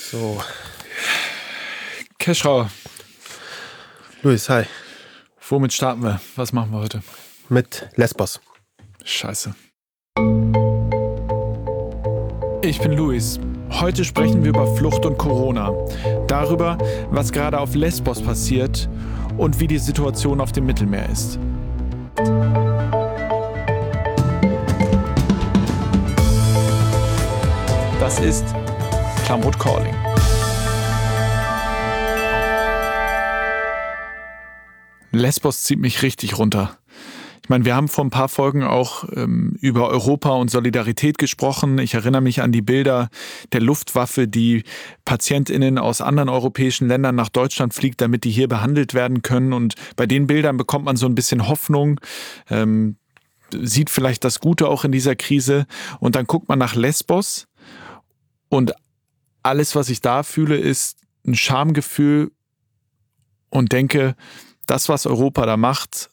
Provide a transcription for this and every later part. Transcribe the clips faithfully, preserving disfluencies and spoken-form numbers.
So. Keschrau. Luis, hi. Womit starten wir? Was machen wir heute? Mit Lesbos. Scheiße. Ich bin Luis. Heute sprechen wir über Flucht und Corona. Darüber, was gerade auf Lesbos passiert und wie die Situation auf dem Mittelmeer ist. Das ist Klamroth Calling. Lesbos zieht mich richtig runter. Ich meine, wir haben vor ein paar Folgen auch ähm, über Europa und Solidarität gesprochen. Ich erinnere mich an die Bilder der Luftwaffe, die PatientInnen aus anderen europäischen Ländern nach Deutschland fliegt, damit die hier behandelt werden können. Und bei den Bildern bekommt man so ein bisschen Hoffnung, ähm, sieht vielleicht das Gute auch in dieser Krise. Und dann guckt man nach Lesbos und alles, was ich da fühle, ist ein Schamgefühl und denke, das, was Europa da macht,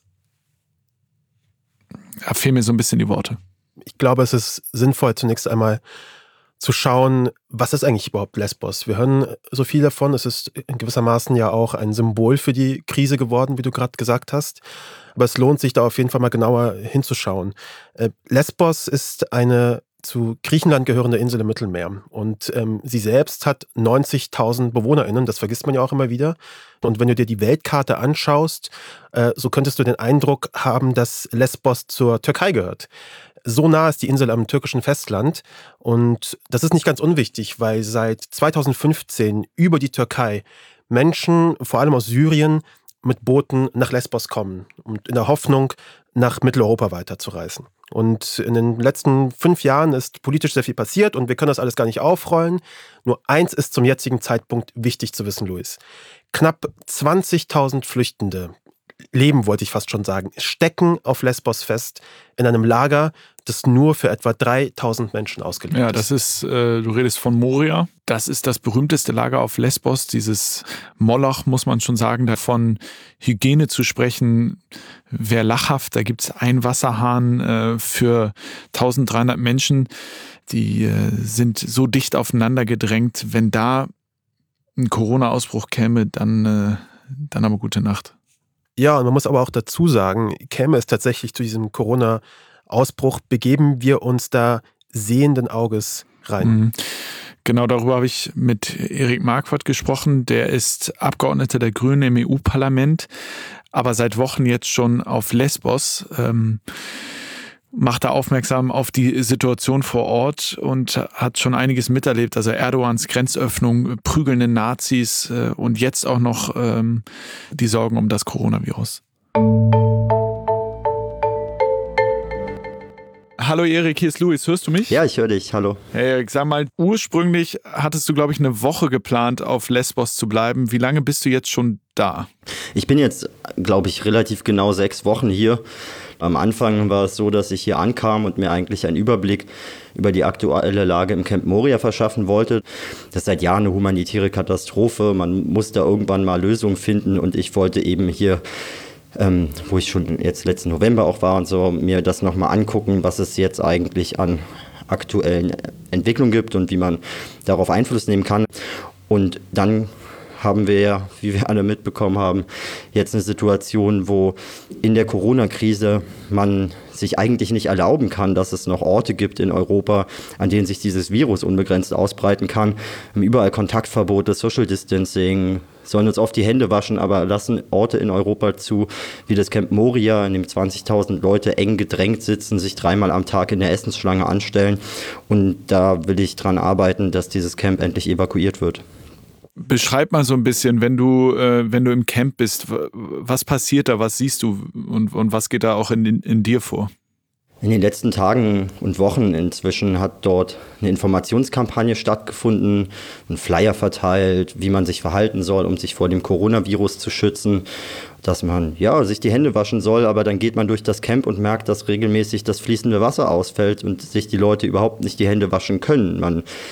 da fehlen mir so ein bisschen die Worte. Ich glaube, es ist sinnvoll, zunächst einmal zu schauen, was ist eigentlich überhaupt Lesbos? Wir hören so viel davon. Es ist in gewissermaßen ja auch ein Symbol für die Krise geworden, wie du gerade gesagt hast. Aber es lohnt sich, da auf jeden Fall mal genauer hinzuschauen. Lesbos ist eine zu Griechenland gehörende Insel im Mittelmeer. Und ähm, sie selbst hat neunzigtausend BewohnerInnen, das vergisst man ja auch immer wieder. Und wenn du dir die Weltkarte anschaust, äh, so könntest du den Eindruck haben, dass Lesbos zur Türkei gehört. So nah ist die Insel am türkischen Festland. Und das ist nicht ganz unwichtig, weil seit zweitausendfünfzehn über die Türkei Menschen, vor allem aus Syrien, mit Booten nach Lesbos kommen und in der Hoffnung, nach Mitteleuropa weiterzureisen. Und in den letzten fünf Jahren ist politisch sehr viel passiert und wir können das alles gar nicht aufrollen. Nur eins ist zum jetzigen Zeitpunkt wichtig zu wissen, Luis. Knapp zwanzigtausend Flüchtende, leben wollte ich fast schon sagen, stecken auf Lesbos fest in einem Lager, das nur für etwa dreitausend Menschen ausgelegt ist. Ja, das ist, äh, du redest von Moria. Das ist das berühmteste Lager auf Lesbos, dieses Moloch, muss man schon sagen. Davon Hygiene zu sprechen, wäre lachhaft. Da gibt es einen Wasserhahn äh, für dreizehnhundert Menschen. Die äh, sind so dicht aufeinander gedrängt. Wenn da ein Corona-Ausbruch käme, dann, äh, dann aber gute Nacht. Ja, und man muss aber auch dazu sagen, käme es tatsächlich zu diesem Corona-Ausbruch, begeben wir uns da sehenden Auges rein. Mhm. Genau, darüber habe ich mit Erik Marquardt gesprochen. Der ist Abgeordneter der Grünen im E U-Parlament, aber seit Wochen jetzt schon auf Lesbos. Ähm, macht er aufmerksam auf die Situation vor Ort und hat schon einiges miterlebt. Also Erdogans Grenzöffnung, prügelnde Nazis äh, und jetzt auch noch ähm, die Sorgen um das Coronavirus. Hallo Erik, hier ist Luis. Hörst du mich? Ja, ich höre dich. Hallo. Hey Erik, sag mal, ursprünglich hattest du, glaube ich, eine Woche geplant, auf Lesbos zu bleiben. Wie lange bist du jetzt schon da? Ich bin jetzt, glaube ich, relativ genau sechs Wochen hier. Am Anfang war es so, dass ich hier ankam und mir eigentlich einen Überblick über die aktuelle Lage im Camp Moria verschaffen wollte. Das ist seit Jahren eine humanitäre Katastrophe. Man muss da irgendwann mal Lösungen finden und ich wollte eben hier, ähm, wo ich schon jetzt letzten November auch war und so, mir das nochmal angucken, was es jetzt eigentlich an aktuellen Entwicklungen gibt und wie man darauf Einfluss nehmen kann. Und dann haben wir ja, wie wir alle mitbekommen haben, jetzt eine Situation, wo in der Corona-Krise man sich eigentlich nicht erlauben kann, dass es noch Orte gibt in Europa, an denen sich dieses Virus unbegrenzt ausbreiten kann. Wir haben überall Kontaktverbote, Social Distancing, sollen uns oft die Hände waschen, aber lassen Orte in Europa zu, wie das Camp Moria, in dem zwanzigtausend Leute eng gedrängt sitzen, sich dreimal am Tag in der Essensschlange anstellen. Und da will ich dran arbeiten, dass dieses Camp endlich evakuiert wird. Beschreib mal so ein bisschen, wenn du, äh, wenn du im Camp bist, was passiert da, was siehst du und, und was geht da auch in, in dir vor? In den letzten Tagen und Wochen inzwischen hat dort eine Informationskampagne stattgefunden, ein Flyer verteilt, wie man sich verhalten soll, um sich vor dem Coronavirus zu schützen, dass man ja sich die Hände waschen soll, aber dann geht man durch das Camp und merkt, dass regelmäßig das fließende Wasser ausfällt und sich die Leute überhaupt nicht die Hände waschen können. Man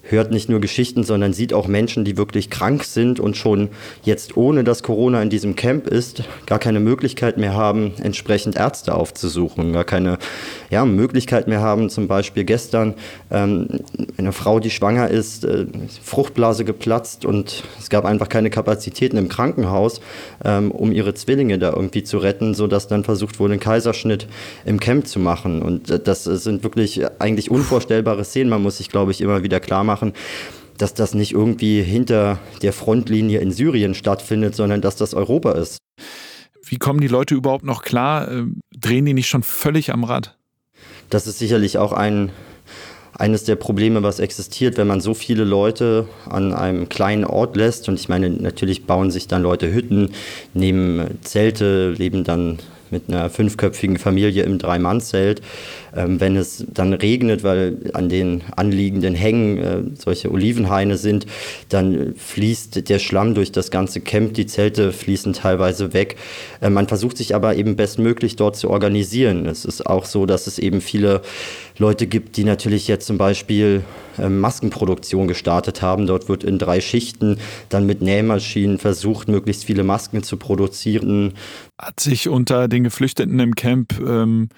hört nicht nur Geschichten, sondern sieht auch Menschen, die wirklich krank sind und schon jetzt, ohne dass Corona in diesem Camp ist, gar keine Möglichkeit mehr haben, entsprechend Ärzte aufzusuchen, gar keine ja, Möglichkeit mehr haben. Zum Beispiel gestern ähm, eine Frau, die schwanger ist, äh, Fruchtblase geplatzt und es gab einfach keine Kapazitäten im Krankenhaus, ähm, um ihre Zwillinge da irgendwie zu retten, sodass dann versucht wurde, einen Kaiserschnitt im Camp zu machen. Und äh, das sind wirklich eigentlich unvorstellbare Szenen. Man muss sich, glaube ich, immer wieder klar machen, dass das nicht irgendwie hinter der Frontlinie in Syrien stattfindet, sondern dass das Europa ist. Wie kommen die Leute überhaupt noch klar? Drehen die nicht schon völlig am Rad? Das ist sicherlich auch ein, eines der Probleme, was existiert, wenn man so viele Leute an einem kleinen Ort lässt. Und ich meine, natürlich bauen sich dann Leute Hütten, nehmen Zelte, leben dann mit einer fünfköpfigen Familie im Drei-Mann-Zelt. Ähm, wenn es dann regnet, weil an den anliegenden Hängen äh, solche Olivenhaine sind, dann fließt der Schlamm durch das ganze Camp, die Zelte fließen teilweise weg. Äh, man versucht sich aber eben bestmöglich dort zu organisieren. Es ist auch so, dass es eben viele Leute gibt, die natürlich jetzt zum Beispiel äh, Maskenproduktion gestartet haben. Dort wird in drei Schichten dann mit Nähmaschinen versucht, möglichst viele Masken zu produzieren. Hat sich unter den Geflüchteten im Camp, ähm,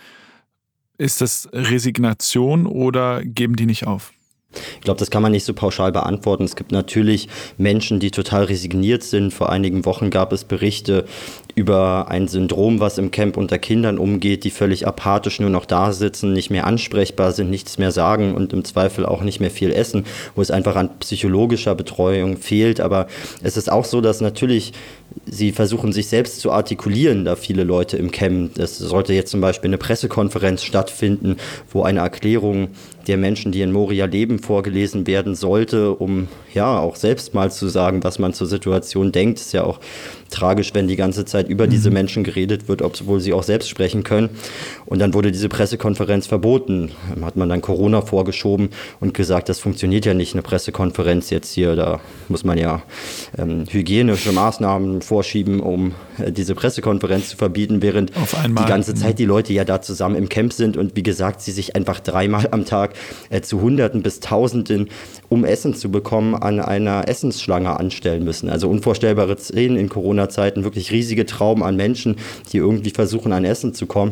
ist das Resignation oder geben die nicht auf? Ich glaube, das kann man nicht so pauschal beantworten. Es gibt natürlich Menschen, die total resigniert sind. Vor einigen Wochen gab es Berichte über ein Syndrom, was im Camp unter Kindern umgeht, die völlig apathisch nur noch da sitzen, nicht mehr ansprechbar sind, nichts mehr sagen und im Zweifel auch nicht mehr viel essen, wo es einfach an psychologischer Betreuung fehlt. Aber es ist auch so, dass natürlich sie versuchen, sich selbst zu artikulieren, da viele Leute im Camp. Es sollte jetzt zum Beispiel eine Pressekonferenz stattfinden, wo eine Erklärung der Menschen, die in Moria leben, vorgelesen werden sollte, um ja auch selbst mal zu sagen, was man zur Situation denkt. Es ist ja auch tragisch, wenn die ganze Zeit über diese Menschen geredet wird, obwohl sie auch selbst sprechen können. Und dann wurde diese Pressekonferenz verboten. Dann hat man dann Corona vorgeschoben und gesagt, das funktioniert ja nicht, eine Pressekonferenz jetzt hier. Da muss man ja ähm, hygienische Maßnahmen vorschieben, um äh, diese Pressekonferenz zu verbieten, während die ganze Zeit die Leute ja da zusammen im Camp sind und wie gesagt, sie sich einfach dreimal am Tag äh, zu Hunderten bis Tausenden, um Essen zu bekommen, an einer Essensschlange anstellen müssen. Also unvorstellbare Szenen in Corona-Zeiten, wirklich riesige Trauben an Menschen, die irgendwie versuchen, an Essen zu kommen.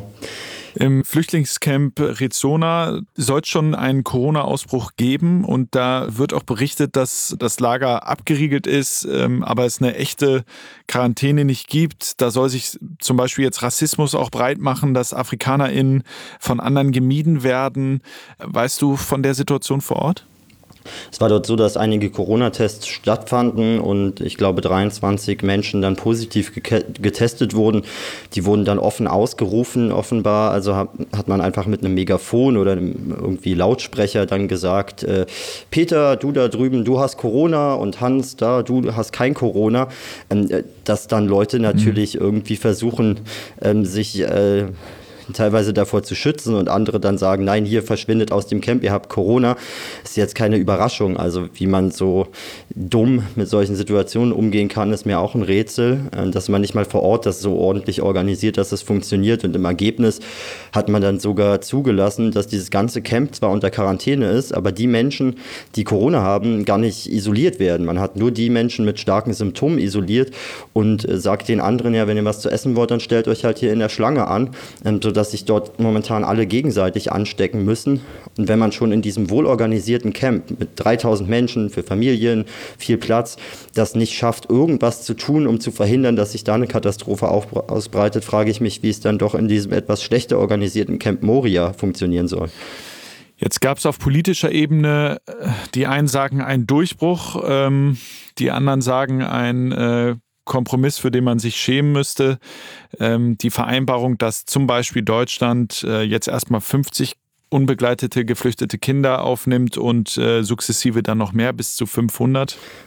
Im Flüchtlingscamp Rezona soll es schon einen Corona-Ausbruch geben und da wird auch berichtet, dass das Lager abgeriegelt ist, ähm, aber es eine echte Quarantäne nicht gibt. Da soll sich zum Beispiel jetzt Rassismus auch breit machen, dass AfrikanerInnen von anderen gemieden werden. Weißt du von der Situation vor Ort? Es war dort so, dass einige Corona-Tests stattfanden und ich glaube dreiundzwanzig Menschen dann positiv getestet wurden. Die wurden dann offen ausgerufen offenbar. Also hat, hat man einfach mit einem Megafon oder einem irgendwie Lautsprecher dann gesagt, äh, Peter, du da drüben, du hast Corona und Hans, da, du hast kein Corona. Ähm, dass dann Leute natürlich mhm. irgendwie versuchen, ähm, sich äh, teilweise davor zu schützen und andere dann sagen, nein, hier verschwindet aus dem Camp, ihr habt Corona, ist jetzt keine Überraschung. Also wie man so dumm mit solchen Situationen umgehen kann, ist mir auch ein Rätsel, dass man nicht mal vor Ort das so ordentlich organisiert, dass es funktioniert und im Ergebnis hat man dann sogar zugelassen, dass dieses ganze Camp zwar unter Quarantäne ist, aber die Menschen, die Corona haben, gar nicht isoliert werden. Man hat nur die Menschen mit starken Symptomen isoliert und sagt den anderen, ja, wenn ihr was zu essen wollt, dann stellt euch halt hier in der Schlange an, sodass sich dort momentan alle gegenseitig anstecken müssen. Und wenn man schon in diesem wohlorganisierten Camp mit dreitausend Menschen für Familien, viel Platz, das nicht schafft, irgendwas zu tun, um zu verhindern, dass sich da eine Katastrophe ausbreitet, frage ich mich, wie es dann doch in diesem etwas schlechter organisierten Camp Moria funktionieren soll. Jetzt gab es auf politischer Ebene, die einen sagen, einen Durchbruch, ähm, die anderen sagen, ein äh, Kompromiss, für den man sich schämen müsste. Ähm, die Vereinbarung, dass zum Beispiel Deutschland äh, jetzt erstmal fünfzig unbegleitete, geflüchtete Kinder aufnimmt und äh, sukzessive dann noch mehr, bis zu fünfhundert.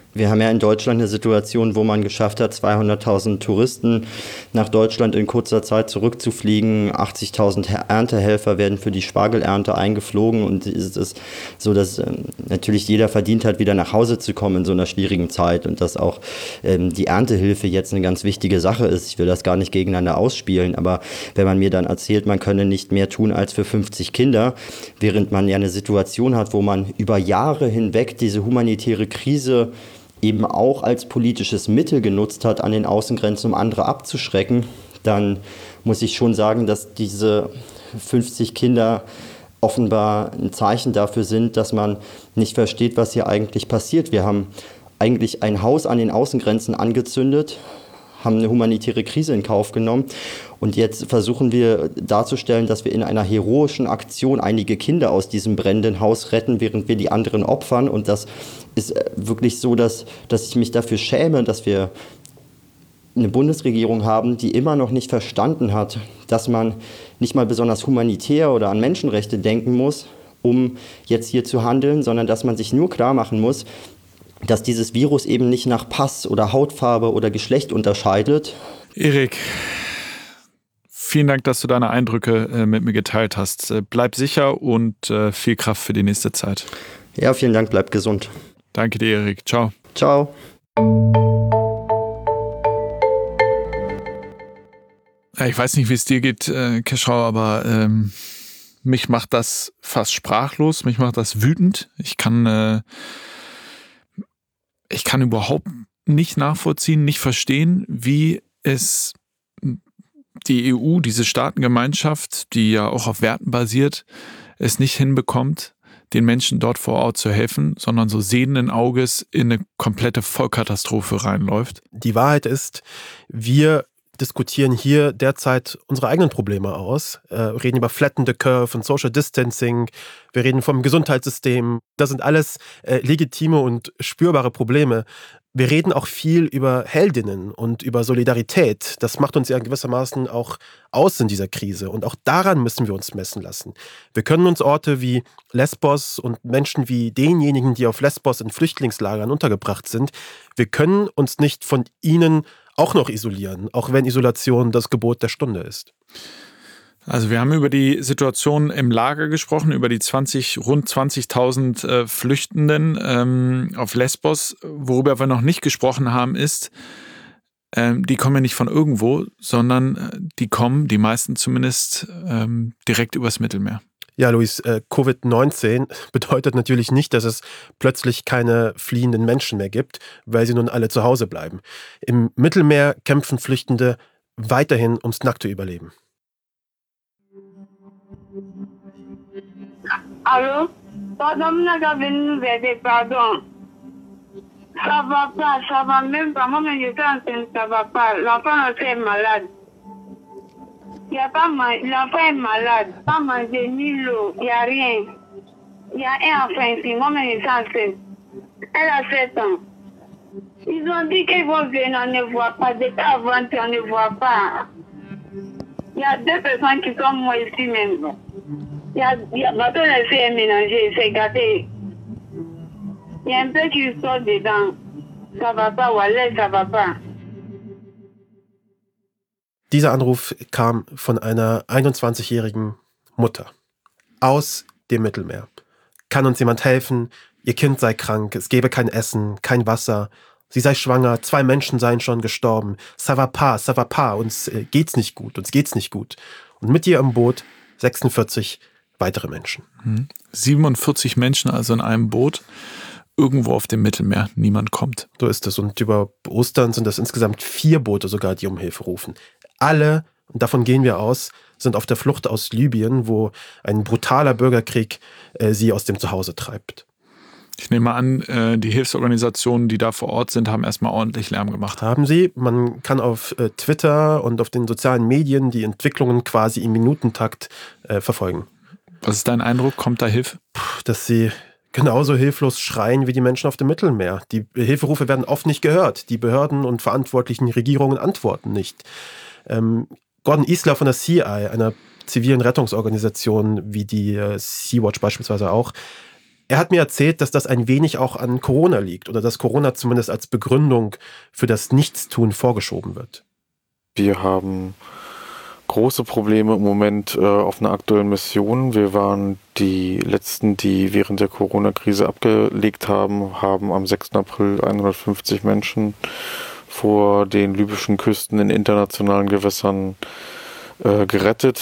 Wir haben ja in Deutschland eine Situation, wo man geschafft hat, zweihunderttausend Touristen nach Deutschland in kurzer Zeit zurückzufliegen. achtzigtausend Erntehelfer werden für die Spargelernte eingeflogen. Und es ist so, dass ähm, natürlich jeder verdient hat, wieder nach Hause zu kommen in so einer schwierigen Zeit. Und dass auch ähm, die Erntehilfe jetzt eine ganz wichtige Sache ist. Ich will das gar nicht gegeneinander ausspielen. Aber wenn man mir dann erzählt, man könne nicht mehr tun als für fünfzig Kinder, während man ja eine Situation hat, wo man über Jahre hinweg diese humanitäre Krise eben auch als politisches Mittel genutzt hat an den Außengrenzen, um andere abzuschrecken, dann muss ich schon sagen, dass diese fünfzig Kinder offenbar ein Zeichen dafür sind, dass man nicht versteht, was hier eigentlich passiert. Wir haben eigentlich ein Haus an den Außengrenzen angezündet, haben eine humanitäre Krise in Kauf genommen und jetzt versuchen wir darzustellen, dass wir in einer heroischen Aktion einige Kinder aus diesem brennenden Haus retten, während wir die anderen opfern. Und das ist wirklich so, dass, dass ich mich dafür schäme, dass wir eine Bundesregierung haben, die immer noch nicht verstanden hat, dass man nicht mal besonders humanitär oder an Menschenrechte denken muss, um jetzt hier zu handeln, sondern dass man sich nur klar machen muss, dass dieses Virus eben nicht nach Pass oder Hautfarbe oder Geschlecht unterscheidet. Erik, vielen Dank, dass du deine Eindrücke äh, mit mir geteilt hast. Äh, bleib sicher und äh, viel Kraft für die nächste Zeit. Ja, vielen Dank, bleib gesund. Danke dir, Erik. Ciao. Ciao. Ich weiß nicht, wie es dir geht, äh, Keschrau, aber ähm, mich macht das fast sprachlos, mich macht das wütend. Ich kann... Äh, Ich kann überhaupt nicht nachvollziehen, nicht verstehen, wie es die E U, diese Staatengemeinschaft, die ja auch auf Werten basiert, es nicht hinbekommt, den Menschen dort vor Ort zu helfen, sondern so sehenden Auges in eine komplette Vollkatastrophe reinläuft. Die Wahrheit ist, wir diskutieren hier derzeit unsere eigenen Probleme aus, äh, reden über Flatten the Curve und Social Distancing, wir reden vom Gesundheitssystem. Das sind alles äh, legitime und spürbare Probleme. Wir reden auch viel über Heldinnen und über Solidarität. Das macht uns ja gewissermaßen auch aus in dieser Krise. Und auch daran müssen wir uns messen lassen. Wir können uns Orte wie Lesbos und Menschen wie denjenigen, die auf Lesbos in Flüchtlingslagern untergebracht sind, wir können uns nicht von ihnen auch noch isolieren, auch wenn Isolation das Gebot der Stunde ist. Also wir haben über die Situation im Lager gesprochen, über die zwanzig, rund zwanzigtausend äh, Flüchtenden ähm, auf Lesbos. Worüber wir noch nicht gesprochen haben, ist, ähm, die kommen ja nicht von irgendwo, sondern äh, die kommen, die meisten zumindest, ähm, direkt übers Mittelmeer. Ja, Luis, äh, Covid neunzehn bedeutet natürlich nicht, dass es plötzlich keine fliehenden Menschen mehr gibt, weil sie nun alle zu Hause bleiben. Im Mittelmeer kämpfen Flüchtende weiterhin ums nackte Überleben. Allô? Pardon, pardon. Ça va pas, ça va même pas. Moi, je suis enceinte, ça va pas. L'enfant est malade. Il y a pas mal, l'enfant est malade. Pas manger ni l'eau, il y a rien. Il y a un enfant ici, moi, je suis enceinte. Elle a sept ans. Ils ont dit qu'ils vont venir, on ne voit pas. Depuis avant, on ne voit pas. Il y a deux personnes qui sont mortes ici même. Il y a, il y a bateau laissé mélanger, c'est gâté. Il y a un peu qui sort dedans. Ça va pas, Wallet, ça va pas. Dieser Anruf kam von einer einundzwanzigjährigen Mutter aus dem Mittelmeer. Kann uns jemand helfen? Ihr Kind sei krank, es gäbe kein Essen, kein Wasser. Sie sei schwanger, zwei Menschen seien schon gestorben. Ça va pas, ça va pas, uns geht's nicht gut, uns geht's nicht gut. Und mit ihr im Boot sechsundvierzig weitere Menschen. siebenundvierzig Menschen also in einem Boot, irgendwo auf dem Mittelmeer. Niemand kommt. So ist es. Und über Ostern sind das insgesamt vier Boote sogar, die um Hilfe rufen. Alle, und davon gehen wir aus, sind auf der Flucht aus Libyen, wo ein brutaler Bürgerkrieg äh, sie aus dem Zuhause treibt. Ich nehme an, äh, die Hilfsorganisationen, die da vor Ort sind, haben erstmal ordentlich Lärm gemacht. Haben sie. Man kann auf äh, Twitter und auf den sozialen Medien die Entwicklungen quasi im Minutentakt äh, verfolgen. Was ist dein Eindruck? Kommt da Hilfe? Puh, dass sie genauso hilflos schreien wie die Menschen auf dem Mittelmeer. Die Hilferufe werden oft nicht gehört. Die Behörden und verantwortlichen Regierungen antworten nicht. Ähm, Gordon Isler von der Sea Eye, einer zivilen Rettungsorganisation wie die äh, Sea-Watch beispielsweise auch, Er hat mir erzählt, dass das ein wenig auch an Corona liegt oder dass Corona zumindest als Begründung für das Nichtstun vorgeschoben wird. Wir haben große Probleme im Moment äh, auf einer aktuellen Mission. Wir waren die Letzten, die während der Corona-Krise abgelegt haben, haben am sechsten April hundertfünfzig Menschen vor den libyschen Küsten in internationalen Gewässern äh, gerettet.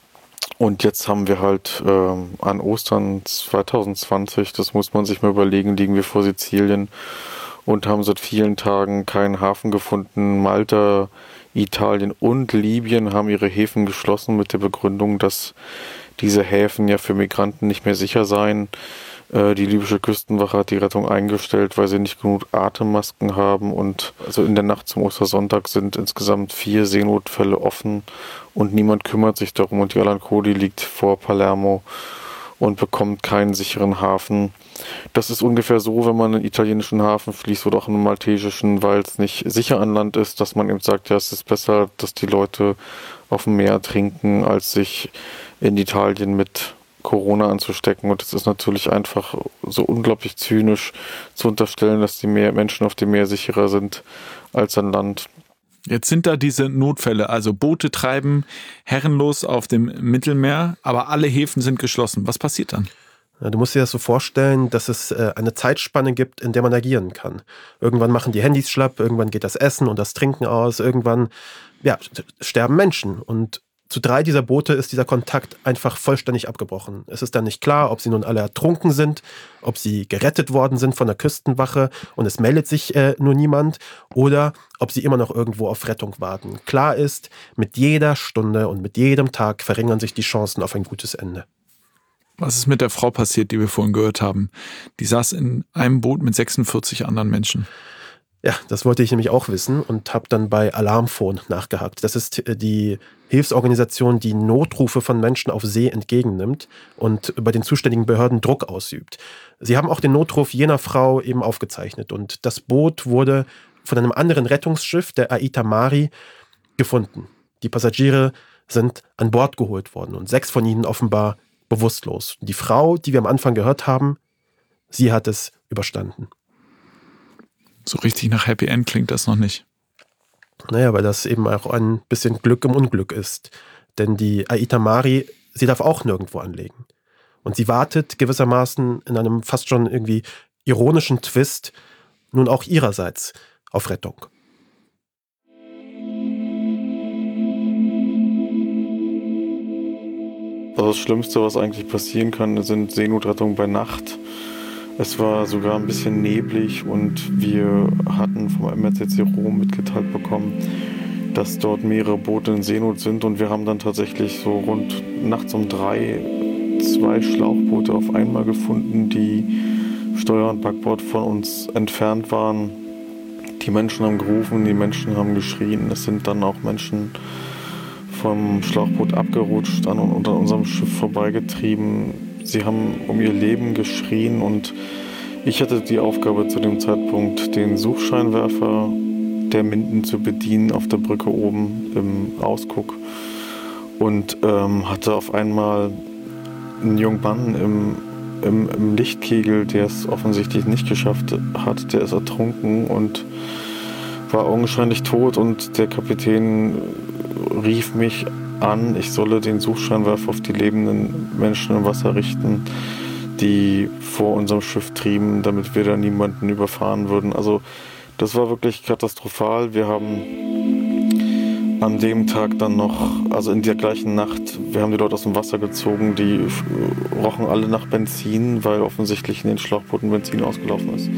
Und jetzt haben wir halt äh, an Ostern zwanzig zwanzig, das muss man sich mal überlegen, liegen wir vor Sizilien und haben seit vielen Tagen keinen Hafen gefunden. Malta, Italien und Libyen haben ihre Häfen geschlossen mit der Begründung, dass diese Häfen ja für Migranten nicht mehr sicher seien. Äh, die libysche Küstenwache hat die Rettung eingestellt, weil sie nicht genug Atemmasken haben. Und also in der Nacht zum Ostersonntag sind insgesamt vier Seenotfälle offen und niemand kümmert sich darum. Und die Alankoudi liegt vor Palermo und bekommt keinen sicheren Hafen. Das ist ungefähr so, wenn man in einen italienischen Hafen fließt oder auch in einen maltesischen, weil es nicht sicher an Land ist, dass man eben sagt, ja, es ist besser, dass die Leute auf dem Meer trinken, als sich in Italien mit Corona anzustecken. Und es ist natürlich einfach so unglaublich zynisch zu unterstellen, dass die Meer Menschen auf dem Meer sicherer sind als an Land. Jetzt sind da diese Notfälle, also Boote treiben herrenlos auf dem Mittelmeer, aber alle Häfen sind geschlossen. Was passiert dann? Ja, du musst dir das so vorstellen, dass es äh, eine Zeitspanne gibt, in der man agieren kann. Irgendwann machen die Handys schlapp, irgendwann geht das Essen und das Trinken aus, irgendwann ja, sterben Menschen. Und zu drei dieser Boote ist dieser Kontakt einfach vollständig abgebrochen. Es ist dann nicht klar, ob sie nun alle ertrunken sind, ob sie gerettet worden sind von der Küstenwache und es meldet sich äh, nur niemand oder ob sie immer noch irgendwo auf Rettung warten. Klar ist, mit jeder Stunde und mit jedem Tag verringern sich die Chancen auf ein gutes Ende. Was ist mit der Frau passiert, die wir vorhin gehört haben? Die saß in einem Boot mit sechsundvierzig anderen Menschen. Ja, das wollte ich nämlich auch wissen und habe dann bei Alarmphone nachgehakt. Das ist die Hilfsorganisation, die Notrufe von Menschen auf See entgegennimmt und bei den zuständigen Behörden Druck ausübt. Sie haben auch den Notruf jener Frau eben aufgezeichnet und das Boot wurde von einem anderen Rettungsschiff, der Aita Mari, gefunden. Die Passagiere sind an Bord geholt worden und sechs von ihnen offenbar bewusstlos. Die Frau, die wir am Anfang gehört haben, sie hat es überstanden. So richtig nach Happy End klingt das noch nicht. Naja, weil das eben auch ein bisschen Glück im Unglück ist. Denn die Aita Mari, sie darf auch nirgendwo anlegen. Und sie wartet gewissermaßen in einem fast schon irgendwie ironischen Twist nun auch ihrerseits auf Rettung. Das Schlimmste, was eigentlich passieren kann, sind Seenotrettungen bei Nacht. Es war sogar ein bisschen neblig und wir hatten vom M R C C Rom mitgeteilt bekommen, dass dort mehrere Boote in Seenot sind und wir haben dann tatsächlich so rund nachts um drei zwei Schlauchboote auf einmal gefunden, die Steuer und Backbord von uns entfernt waren. Die Menschen haben gerufen, die Menschen haben geschrien. Es sind dann auch Menschen vom Schlauchboot abgerutscht an und an unserem Schiff vorbeigetrieben. Sie haben um ihr Leben geschrien und ich hatte die Aufgabe zu dem Zeitpunkt, den Suchscheinwerfer der Minden zu bedienen auf der Brücke oben im Ausguck und ähm, hatte auf einmal einen jungen Mann im, im, im Lichtkegel, der es offensichtlich nicht geschafft hat, der ist ertrunken und war augenscheinlich tot und der Kapitän rief mich an, ich solle den Suchscheinwerfer auf die lebenden Menschen im Wasser richten, die vor unserem Schiff trieben, damit wir da niemanden überfahren würden. Also das war wirklich katastrophal. Wir haben an dem Tag dann noch, also in der gleichen Nacht, wir haben die Leute aus dem Wasser gezogen, die rochen alle nach Benzin, weil offensichtlich in den Schlauchbooten Benzin ausgelaufen ist.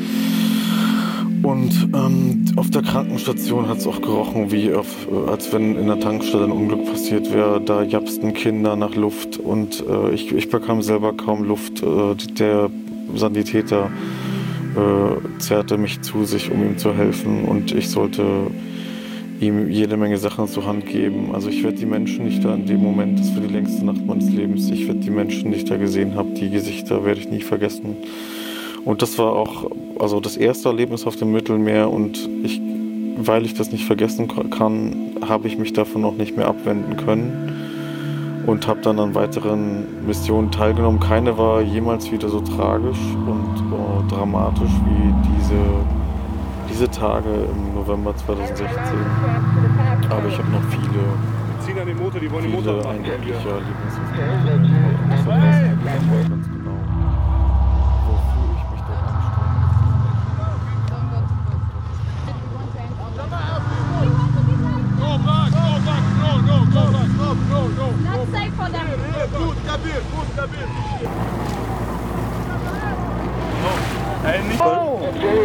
Und ähm, auf der Krankenstation hat es auch gerochen, wie auf, als wenn in der Tankstelle ein Unglück passiert wäre. Da japsten Kinder nach Luft und äh, ich, ich bekam selber kaum Luft. Äh, der Sanitäter äh, zerrte mich zu sich, um ihm zu helfen und ich sollte ihm jede Menge Sachen zur Hand geben. Also ich werde die Menschen, die ich da in dem Moment, das war die längste Nacht meines Lebens, ich werde die Menschen, die ich da gesehen habe, die Gesichter werde ich nie vergessen. Und das war auch also das erste Erlebnis auf dem Mittelmeer und ich, weil ich das nicht vergessen kann, habe ich mich davon noch nicht mehr abwenden können. und habe dann an weiteren Missionen teilgenommen. Keine war jemals wieder so tragisch und oh, dramatisch wie diese, diese Tage im November zweitausendsechzehn. Aber ich habe noch viele, viele eindrückliche Erlebnisse. Das weiß ich ganz genau, wofür ich mich dort Not safe for them. Good, Kabir, good, Kabir. Hey, nicht. Oh!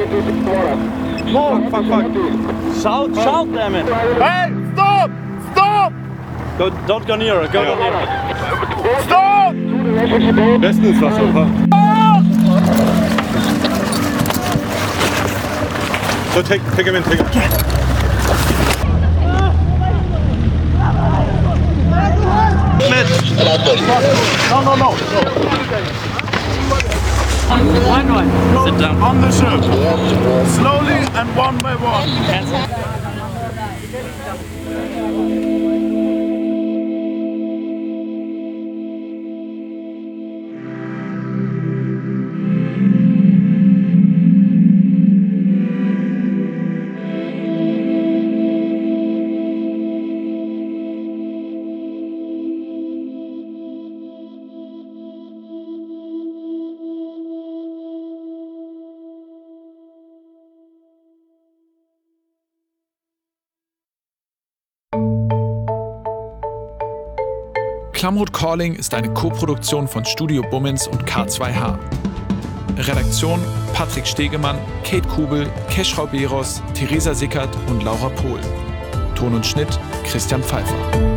Fuck, fuck, fuck. Shout, shout them in. Hey, stop! Stop! Go, don't go near her, go yeah. near her. Stop! Besten ins Wasser, oder? So, take, take him in, take him in. No, no, no. One, one. Sit down. On the ship. Slowly and one by one. Klamroth Calling ist eine Koproduktion von Studio Bummins und K zwei H. Redaktion Patrick Stegemann, Kate Kubel, Keschrau Beros, Theresa Sickert und Laura Pohl. Ton und Schnitt Christian Pfeiffer.